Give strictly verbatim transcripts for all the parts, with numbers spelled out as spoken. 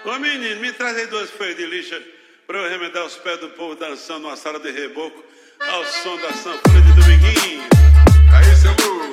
Ô menino, me traz aí duas folhas de lixa pra eu remendar os pés do povo dançando numa sala de reboco ao som da sanfona de Dominguinho. Aí, seu Lu.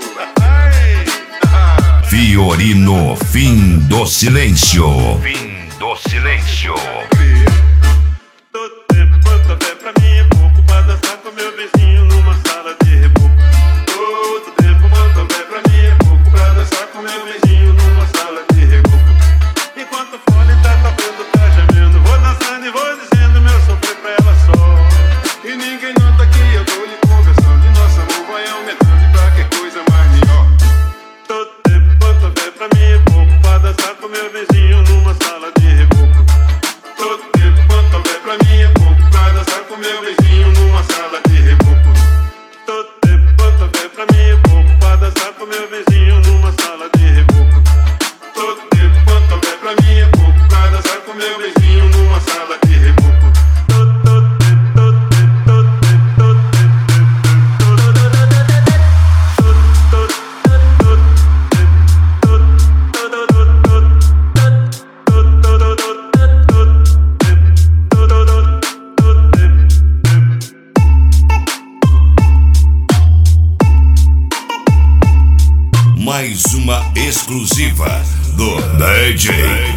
Fiorino, fim do silêncio. Fim do silêncio. Todo tempo quanto houver pra mim é pouco pra dançar com meu vizinho numa sala de reboco. Todo tempo quanto houver pra mim é pouco pra dançar com meu vizinho numa sala de reboco. Enquanto o fone tá tocando, tá gemendo, vou dançando e vou dizendo meu sofrer pra ela só. E ninguém nota que eu tô lhe conversando, e nosso amor vai aumentando, e pra que coisa mais melhor. Todo tempo quanto houver pra mim é pouco pra dançar com meu vizinho numa sala de reboco. Todo tempo quanto houver pra mim é pouco pra dançar com meu vizinho numa sala de reboco. Todo tempo quanto houver pra mim é pouco pra dançar com meu vizinho numa sala de reboco. Todo tempo quanto houver pra mim é pouco pra dançar com meu vizinho numa sala de reboco. Mais uma exclusiva do D J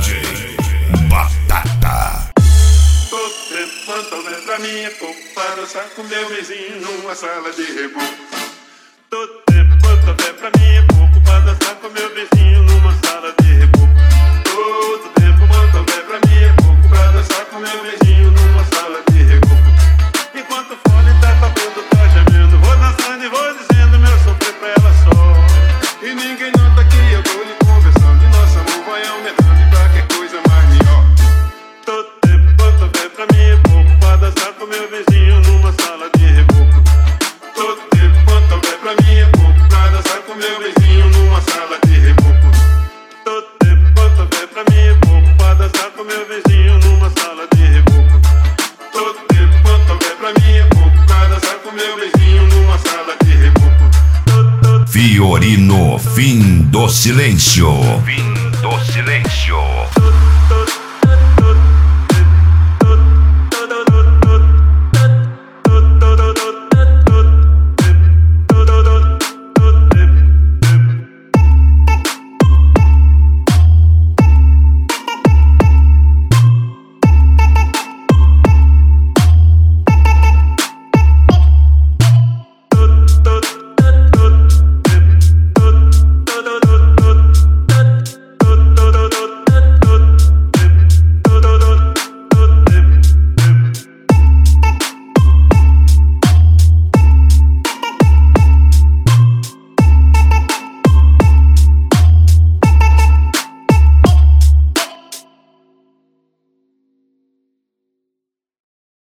Batata. Todo tempo quanto houver pra mim é pouco pra dançar com meu vizinho numa sala de reboco. Todo tempo quanto houver pra mim é pouco pra dançar com meu vizinho numa sala de reboco. Todo tempo quanto houver pra mim é pouco pra dançar com meu vizinho numa sala de reboco. Enquanto o fone tá tocando, tá gemendo, vou dançando e vou dizendo meu sofrer pra ela só. E ninguém nota que eu tô lhe conversando, e nosso amor vai aumentando, e pra que coisa mais melhor. Todo tempo quanto houver pra mim é pouco pra dançar com meu vizinho numa sala de reboco. Todo tempo quanto houver pra mim é pouco pra dançar com meu vizinho numa sala de reboco. Todo tempo quanto houver pra mim é pouco pra dançar com meu vizinho numa sala de reboco. Todo tempo quanto houver pra mim é pouco pra dançar com meu vizinho numa sala de reboco. Fiorino, fim do silêncio. Fim do silêncio.